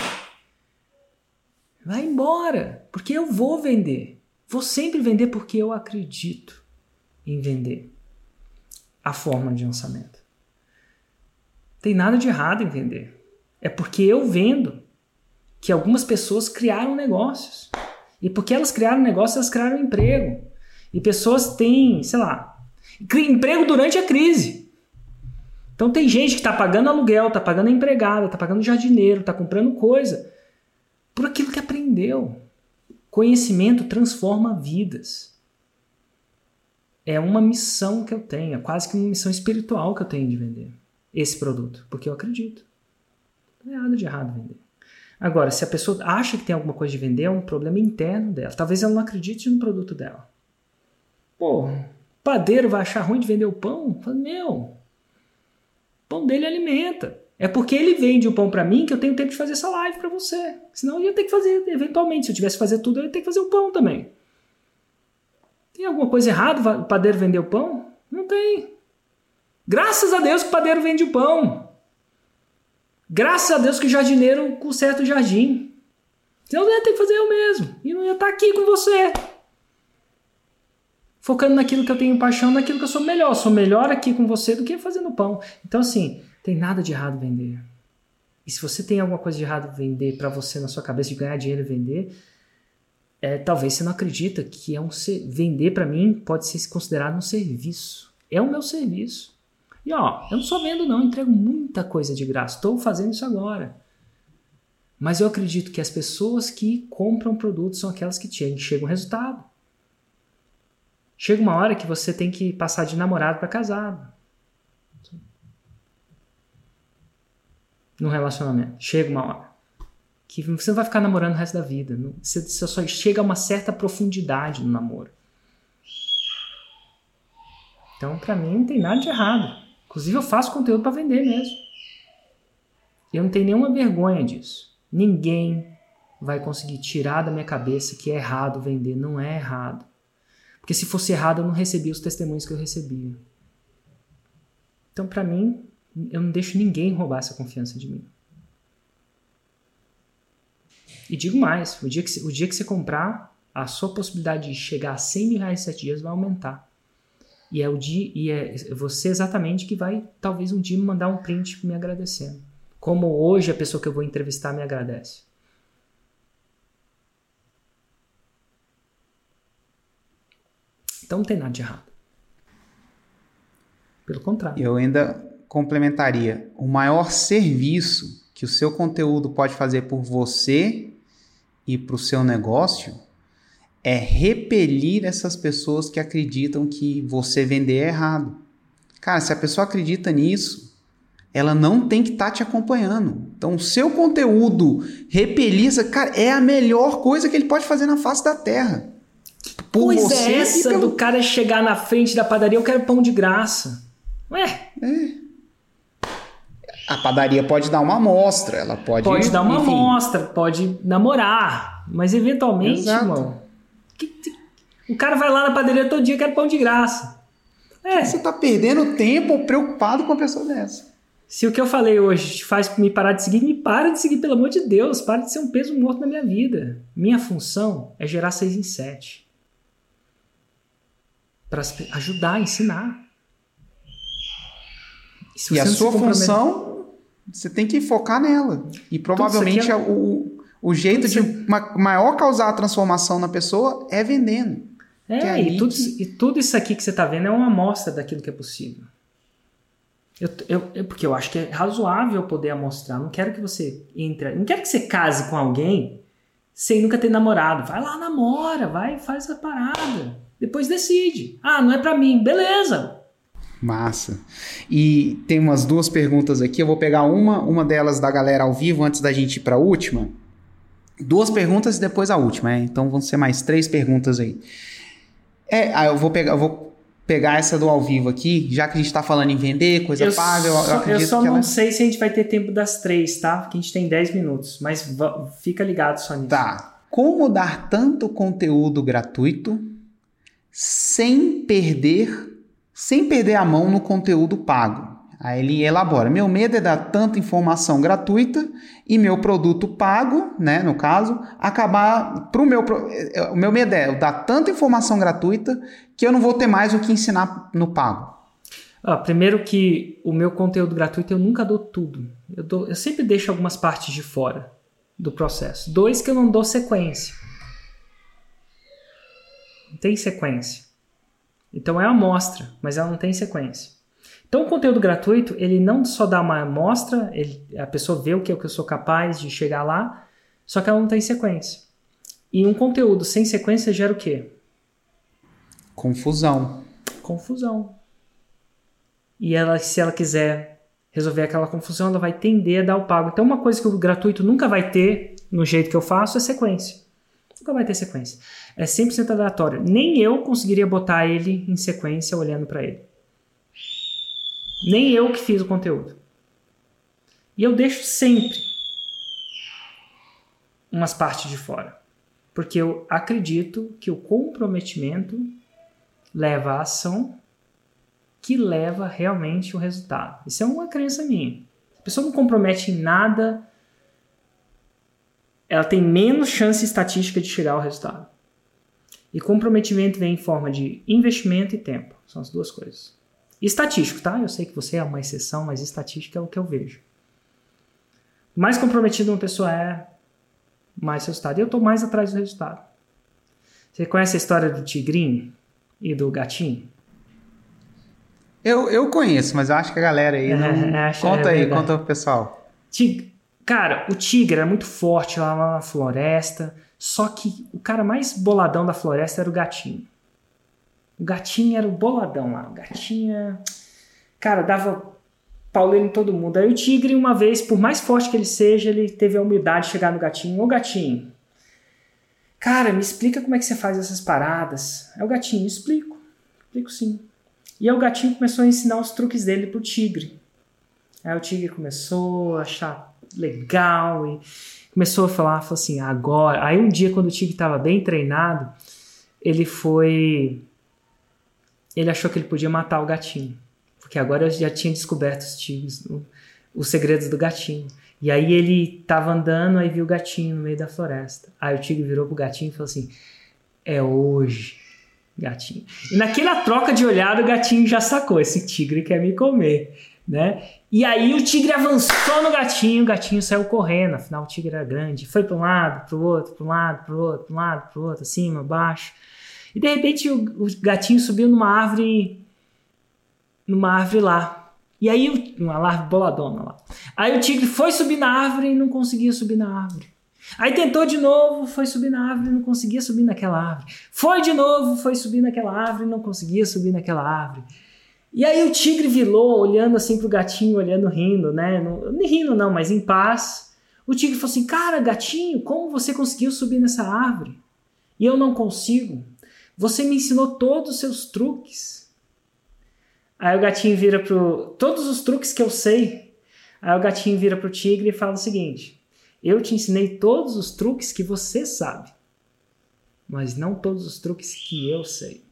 Vai embora. Porque eu vou vender. Vou sempre vender porque eu acredito em vender a forma de lançamento. Tem nada de errado em vender. É porque eu vendo que algumas pessoas criaram negócios. E porque elas criaram negócios, elas criaram emprego. E pessoas têm, sei lá, emprego durante a crise. Então tem gente que está pagando aluguel, está pagando empregada, está pagando jardineiro, está comprando coisa por aquilo que aprendeu. Conhecimento transforma vidas. É uma missão que eu tenho, é quase que uma missão espiritual que eu tenho de vender esse produto, porque eu acredito. Não é nada de errado vender. Agora, se a pessoa acha que tem alguma coisa de vender, é um problema interno dela. Talvez ela não acredite no produto dela. Pô, o padeiro vai achar ruim de vender o pão? Fala, meu, o pão dele alimenta. É porque ele vende o pão para mim que eu tenho tempo de fazer essa live para você. Senão eu ia ter que fazer, eventualmente, se eu tivesse que fazer tudo, eu ia ter que fazer o pão também. Tem alguma coisa errada o padeiro vender o pão? Não tem. Graças a Deus que o padeiro vende o pão. Graças a Deus que o jardineiro conserta o jardim. Senão eu ia ter que fazer eu mesmo. E não ia estar aqui com você. Focando naquilo que eu tenho paixão, naquilo que eu sou melhor. Eu sou melhor aqui com você do que fazendo pão. Então, assim, tem nada de errado vender. E se você tem alguma coisa de errado vender para você na sua cabeça de ganhar dinheiro e vender, é, talvez você não acredita que é um ser, vender para mim pode ser considerado um serviço. É o meu serviço. E ó, eu não só vendo não, eu entrego muita coisa de graça. Estou fazendo isso agora. Mas eu acredito que as pessoas que compram produtos são aquelas que chegam ao resultado. Chega uma hora que você tem que passar de namorado para casado. No relacionamento. Chega uma hora. Que você não vai ficar namorando o resto da vida. Você só chega a uma certa profundidade no namoro. Então, para mim, não tem nada de errado. Inclusive, eu faço conteúdo para vender mesmo. Eu não tenho nenhuma vergonha disso. Ninguém vai conseguir tirar da minha cabeça que é errado vender. Não é errado. Porque se fosse errado, eu não recebia os testemunhos que eu recebia. Então, para mim, eu não deixo ninguém roubar essa confiança de mim. E digo mais, o dia que, o dia que você comprar, a sua possibilidade de chegar a cem mil reais em sete dias vai aumentar. E é, o dia, e é você exatamente que vai, talvez um dia, me mandar um print me agradecendo. Como hoje a pessoa que eu vou entrevistar me agradece. Então não tem nada de errado. Pelo contrário. Eu ainda complementaria. O maior serviço que o seu conteúdo pode fazer por você e para o seu negócio é repelir essas pessoas que acreditam que você vender é errado. Cara, se a pessoa acredita nisso, ela não tem que estar tá te acompanhando. Então, o seu conteúdo repelir, cara, é a melhor coisa que ele pode fazer na face da Terra. Por pois você é essa pelo... do cara chegar na frente da padaria, eu quero pão de graça. Ué? É. A padaria pode dar uma amostra, ela pode... Pode dar uma enfim. amostra, pode namorar, mas eventualmente, Exato. irmão... O cara vai lá na padaria todo dia e quer pão de graça. É. Você tá perdendo tempo preocupado com uma pessoa dessa. Se o que eu falei hoje te faz me parar de seguir, me para de seguir, pelo amor de Deus. Para de ser um peso morto na minha vida. Minha função é gerar seis em sete. Para ajudar, ensinar. E, e a sua função, você tem que focar nela. E provavelmente é... o, o jeito de uma, maior causar a transformação na pessoa é vendendo. É, e tudo, e tudo isso aqui que você está vendo é uma amostra daquilo que é possível. Eu, eu, eu, porque eu acho que é razoável poder amostrar. Não quero que você entre... Não quero que você case com alguém sem nunca ter namorado. Vai lá, namora, vai, faz a parada. Depois decide. Ah, não é pra mim. Beleza. Massa. E tem umas duas perguntas aqui. Eu vou pegar uma, uma delas da galera ao vivo antes da gente ir pra última. Duas perguntas e depois a última. É? Então vão ser mais três perguntas aí. É, eu vou pegar, eu vou pegar essa do ao vivo aqui, já que a gente está falando em vender, coisa eu paga, eu, só, eu acredito Eu só que não ela... sei se a gente vai ter tempo das três, tá? Porque a gente tem dez minutos, mas fica ligado só nisso. Tá. Como dar tanto conteúdo gratuito sem perder, sem perder a mão no conteúdo pago? Aí ele elabora. Meu medo é dar tanta informação gratuita e meu produto pago, né, no caso, acabar pro meu... O meu medo é dar tanta informação gratuita que eu não vou ter mais o que ensinar no pago. Ah, primeiro que o meu conteúdo gratuito eu nunca dou tudo. Eu, dou, eu sempre deixo algumas partes de fora do processo. Dois, que eu não dou sequência. Não tem sequência. Então é uma amostra, mas ela não tem sequência. Então o conteúdo gratuito, ele não só dá uma amostra, ele, a pessoa vê o que, o que eu sou capaz de chegar lá, só que ela não tem sequência. E um conteúdo sem sequência gera o quê? Confusão. Confusão. E ela, se ela quiser resolver aquela confusão, ela vai tender a dar o pago. Então uma coisa que o gratuito nunca vai ter, no jeito que eu faço, é sequência. Nunca vai ter sequência. É cem por cento aleatório. Nem eu conseguiria botar ele em sequência olhando para ele. Nem eu que fiz o conteúdo. E eu deixo sempre umas partes de fora. Porque eu acredito que o comprometimento leva à ação que leva realmente o resultado. Isso é uma crença minha. Se a pessoa não compromete em nada, ela tem menos chance estatística de chegar ao resultado. E comprometimento vem em forma de investimento e tempo. São as duas coisas. Estatístico, tá? Eu sei que você é uma exceção, mas estatística é o que eu vejo. Mais comprometida uma pessoa é, mais resultado. E eu estou mais atrás do resultado. Você conhece a história do tigrinho e do gatinho? Eu, eu conheço, mas eu acho que a galera aí não... É, conta é aí, verdade. Conta pro pessoal. Tig... Cara, o tigre era muito forte lá na floresta, só que o cara mais boladão da floresta era o gatinho. O gatinho era o boladão lá. O gatinho, cara, dava pauleiro em todo mundo. Aí o tigre, uma vez, por mais forte que ele seja, ele teve a humildade de chegar no gatinho. Ô gatinho, cara, me explica como é que você faz essas paradas. É o gatinho, explico. Explico sim. E aí o gatinho começou a ensinar os truques dele pro tigre. Aí o tigre começou a achar legal e começou a falar, falou assim, agora... Aí um dia, quando o tigre estava bem treinado, ele foi... Ele achou que ele podia matar o gatinho. Porque agora eu já tinha descoberto os tigres. Os Segredos do Gatinho. E aí ele tava andando, aí viu o gatinho no meio da floresta. Aí o tigre virou pro gatinho e falou assim, é hoje, gatinho. E naquela troca de olhada, o gatinho já sacou, esse tigre quer me comer, né? E aí o tigre avançou no gatinho, o gatinho saiu correndo, afinal o tigre era grande. Foi para um lado, para o outro, para um lado, para o outro, para um lado, para o outro, acima, baixo. E de repente o, o gatinho subiu numa árvore, numa árvore lá. E aí, uma árvore boladona lá. Aí o tigre foi subir na árvore e não conseguia subir na árvore. Aí tentou de novo, foi subir na árvore e não conseguia subir naquela árvore. Foi de novo, foi subir naquela árvore e não conseguia subir naquela árvore. E aí o tigre virou, olhando assim pro gatinho, olhando, rindo, né? Não, nem rindo não, mas em paz. O tigre falou assim, cara, gatinho, como você conseguiu subir nessa árvore? E eu não consigo. Você me ensinou todos os seus truques. Aí o gatinho vira pro... Todos os truques que eu sei. Aí o gatinho vira pro tigre e fala o seguinte, eu te ensinei todos os truques que você sabe, mas não todos os truques que eu sei.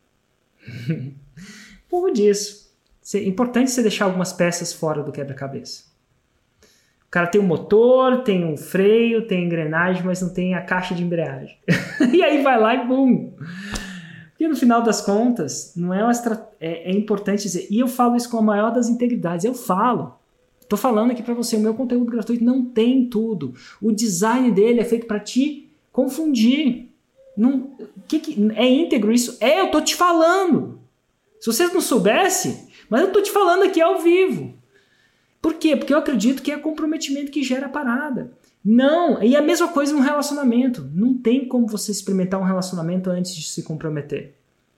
Pouco disso. É importante você deixar algumas peças fora do quebra-cabeça. O cara tem um motor, tem um freio, tem engrenagem, mas não tem a caixa de embreagem. E aí vai lá e bum! Porque no final das contas, não é, uma estra... é, é importante dizer, e eu falo isso com a maior das integridades, eu falo. Tô falando aqui para você, o meu conteúdo gratuito não tem tudo. O design dele é feito para te confundir. Não, que que, é íntegro isso? É, eu tô te falando. Se você não soubesse, mas eu tô te falando aqui ao vivo. Por quê? Porque eu acredito que é comprometimento que gera parada. Não, e a mesma coisa no relacionamento. Não tem como você experimentar um relacionamento antes de se comprometer.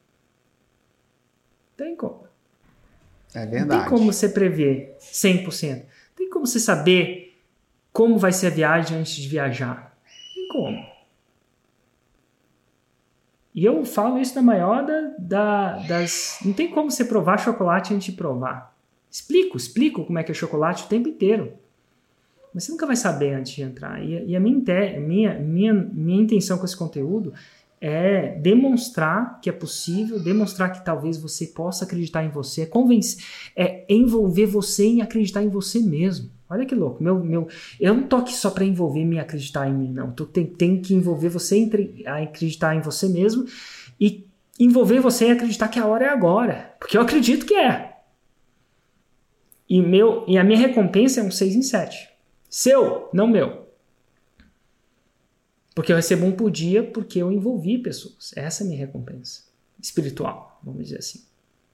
Tem como. É verdade. Não tem como você prever cem por cento. Tem como você saber como vai ser a viagem antes de viajar. Tem como. E eu falo isso na maior da, da, das... Não tem como você provar chocolate antes de provar. Explico, explico como é que é chocolate o tempo inteiro. Mas você nunca vai saber antes de entrar. E, e a minha, minha, minha, minha intenção com esse conteúdo é demonstrar que é possível, demonstrar que talvez você possa acreditar em você, é, convencer, é envolver você em acreditar em você mesmo. Olha que louco. Meu, meu, eu não tô aqui só para envolver me acreditar em mim, não. Tô, tem, tem que envolver você em a acreditar em você mesmo e envolver você em acreditar que a hora é agora. Porque eu acredito que é. E, meu, e a minha recompensa é um seis em sete. Seu, não meu. Porque eu recebo um por dia porque eu envolvi pessoas. Essa é a minha recompensa espiritual, vamos dizer assim.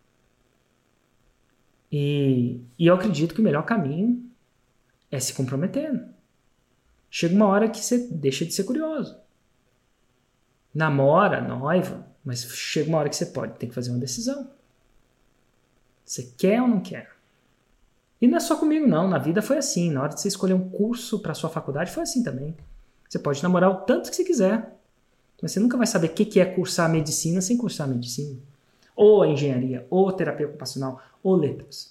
E, e eu acredito que o melhor caminho é se comprometendo. Chega uma hora que você deixa de ser curioso. Namora, noiva, mas chega uma hora que você pode ter que fazer uma decisão. Você quer ou não quer? E não é só comigo, não. Na vida foi assim. Na hora de você escolher um curso para sua faculdade, foi assim também. Você pode namorar o tanto que você quiser, mas você nunca vai saber o que é cursar medicina sem cursar medicina. Ou a engenharia, ou terapia ocupacional, ou letras.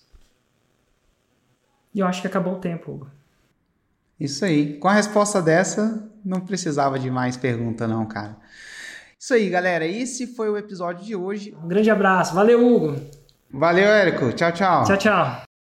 E eu acho que acabou o tempo, Hugo. Isso aí. Com a resposta dessa, não precisava de mais pergunta, não, cara. Isso aí, galera. Esse foi o episódio de hoje. Um grande abraço. Valeu, Hugo. Valeu, Érico. Tchau, tchau. Tchau, tchau.